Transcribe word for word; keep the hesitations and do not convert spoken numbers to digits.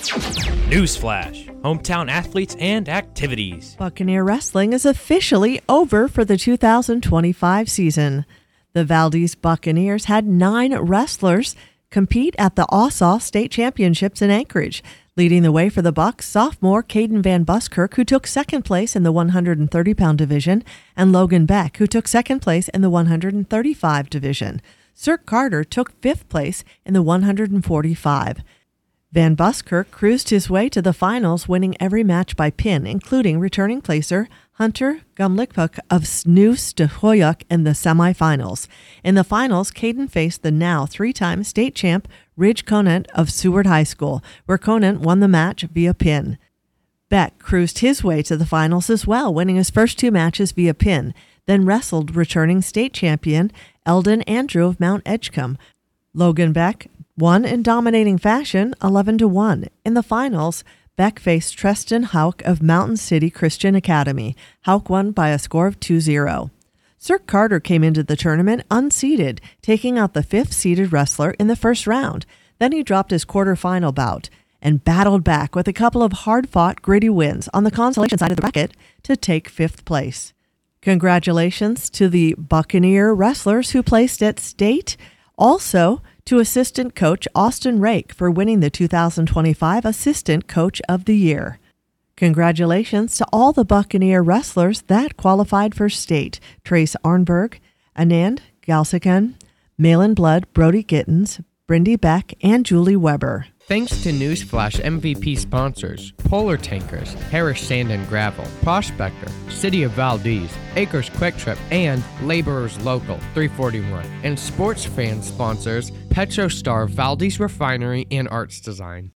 Newsflash: hometown athletes and activities. Buccaneer Wrestling is officially over for the two thousand twenty-five season. The Valdez Buccaneers had nine wrestlers compete at the Ossaw State Championships in Anchorage. Leading the way for the Bucs, sophomore Caden Van Buskirk, who took second place in the one hundred thirty pound division, and Logan Beck, who took second place in the one hundred thirty-five division. Cirque Carter took fifth place in the one hundred forty-five. Van Buskirk cruised his way to the finals, winning every match by pin, including returning placer Hunter Gumlichuk of New Stehoyuk in the semifinals. In the finals, Caden faced the now three-time state champ Ridge Conant of Seward High School, where Conant won the match via pin. Beck cruised his way to the finals as well, winning his first two matches via pin, then wrestled returning state champion Eldon Andrew of Mount Edgecombe. Logan Beck won in dominating fashion, eleven to one. In the finals, Beck faced Treston Hauk of Mountain City Christian Academy. Hauk won by a score of two zero. Cirque Carter came into the tournament unseeded, taking out the fifth-seeded wrestler in the first round. Then he dropped his quarterfinal bout and battled back with a couple of hard-fought, gritty wins on the consolation side of the bracket to take fifth place. Congratulations to the Buccaneer wrestlers who placed at state. Also, to assistant coach Austin Rake for winning the two thousand twenty-five Assistant Coach of the Year. Congratulations to all the Buccaneer wrestlers that qualified for state: Trace Arnberg, Anand Galsikan, Malin Blood, Brody Gittins, Brindy Beck, and Julie Weber. Thanks to Newsflash M V P sponsors: Polar Tankers, Harris Sand and Gravel, Prospector, City of Valdez, Acres Quick Trip, and Laborers Local three forty-one. And sports fan sponsors: PetroStar, Valdez Refinery, and Arts Design.